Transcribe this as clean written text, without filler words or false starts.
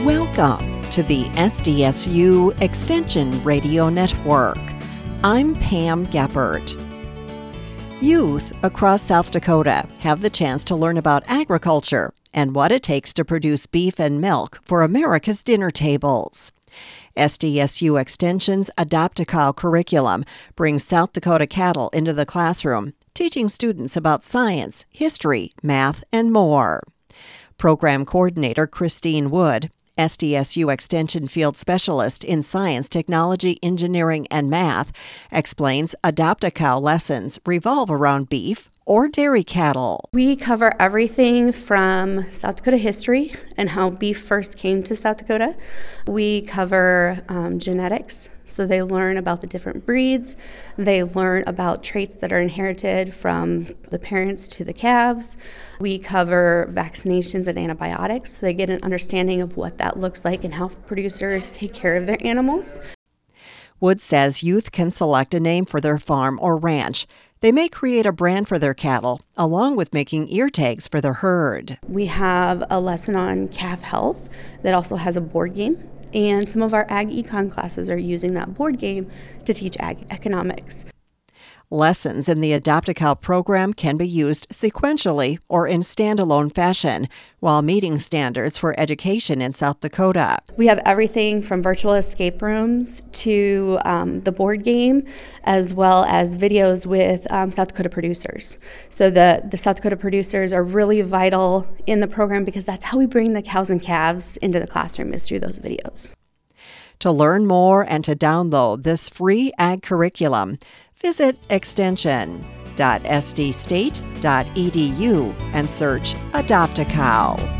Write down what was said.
Welcome to the SDSU Extension Radio Network. I'm Pam Geppert. Youth across South Dakota have the chance to learn about agriculture and what it takes to produce beef and milk for America's dinner tables. SDSU Extension's Adopt-A-Cow curriculum brings South Dakota cattle into the classroom, teaching students about science, history, math, and more. Program Coordinator Christine Wood, SDSU Extension Field Specialist in Science, Technology, Engineering, and Math, explains Adopt-A-Cow lessons revolve around beef or dairy cattle. We cover everything from South Dakota history and how beef first came to South Dakota. We cover genetics, so they learn about the different breeds. They learn about traits that are inherited from the parents to the calves. We cover vaccinations and antibiotics, so they get an understanding of what that looks like and how producers take care of their animals. Wood says youth can select a name for their farm or ranch. They may create a brand for their cattle, along with making ear tags for their herd. We have a lesson on calf health that also has a board game, and some of our ag econ classes are using that board game to teach ag economics. Lessons in the Adopt-A-Cow program can be used sequentially or in standalone fashion, while meeting standards for education in South Dakota. We have everything from virtual escape rooms to the board game, as well as videos with South Dakota producers. So the South Dakota producers are really vital in the program because that's how we bring the cows and calves into the classroom, is through those videos. To learn more and to download this free ag curriculum, visit extension.sdstate.edu and search Adopt-A-Cow.